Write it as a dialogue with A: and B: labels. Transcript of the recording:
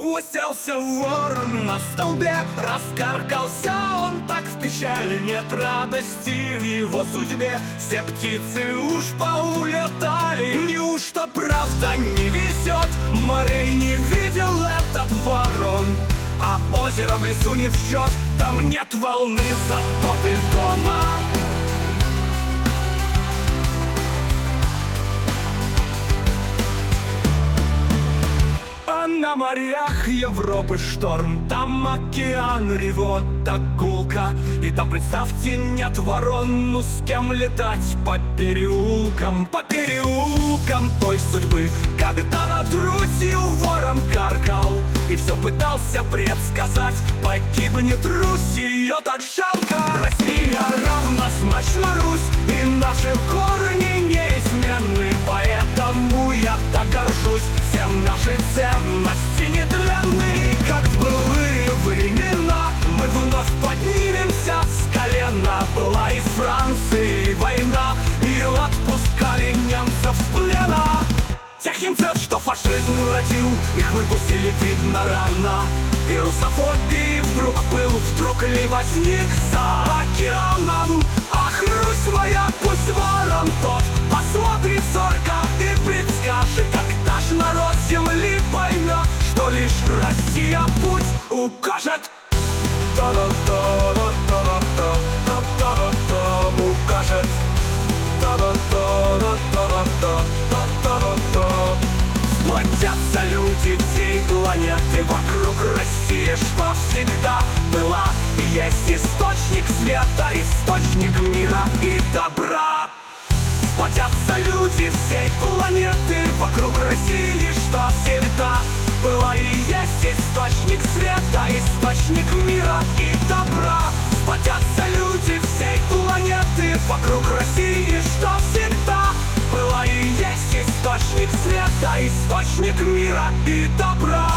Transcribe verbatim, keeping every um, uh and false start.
A: Уселся ворон на столбе, раскаркался он так в печали. Нет радости в его судьбе, все птицы уж поулетали. Неужто правда не везет? Морей не видел этот ворон, а озеро в лесу не в счет. Там нет волны, зато ты дома. А на морях Европы шторм, там океан ревет так гулко. И там, представьте, нет ворон, ну с кем летать по переулкам, по переулкам той судьбы. Когда над Русью ворон каркал и все пытался предсказать, погибнет Русь, ее так жалко. Россия равнозначна Русь, и наши корни неизменны. Поэтому я так горжусь, всем наши ценности нетленны. Как в былые времена мы вновь поднимемся с колена. Была и с Францией война, и отпускали немцев с плена. Тех немцев, что фашизм родил, их выпустили, видно, рано. И русофобии вдруг был, вдруг ли возник за океаном. Ах, Русь моя, пусть ворон тот посмотрит зорко и предскажет, когда ж народ земли поймет, что лишь Россия путь укажет. Та-да-та-да-та-да-та-та-да-та укажет. Та-да-та-да-та-да-та-та-да-та. Сплотятся люди всей планеты вокруг России, что всегда была и есть источник света, источник мира и добра. Сплотятся люди всей планеты вокруг России, что всегда была и есть источник света, источник мира и добра. Сплотятся люди всей планеты вокруг России, что всегда была и есть источник света, источник мира и добра.